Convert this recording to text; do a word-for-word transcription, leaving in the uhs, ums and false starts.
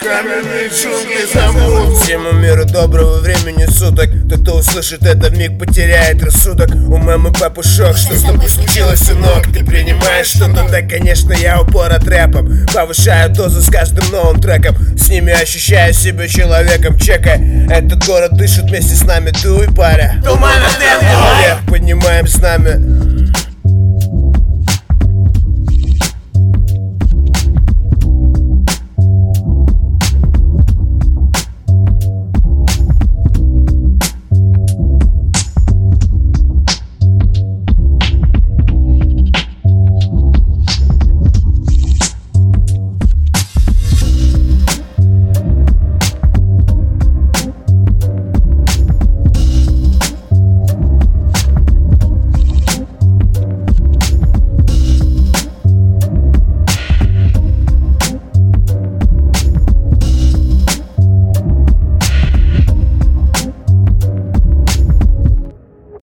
каменные джунгли зовут. Всему миру доброго времени суток. Кто-то услышит это, вмиг потеряет рассудок. У мамы папы шок, что с тобой случилось, сынок? Ты принимаешь что-то? Да, конечно, я упора трэпом. Повышаю дозу с каждым новым треком. С ними ощущаю себя человеком. Чекай, этот город дышит вместе с нами. Дуй, паря, Туман от этого. вверх поднимаем с нами.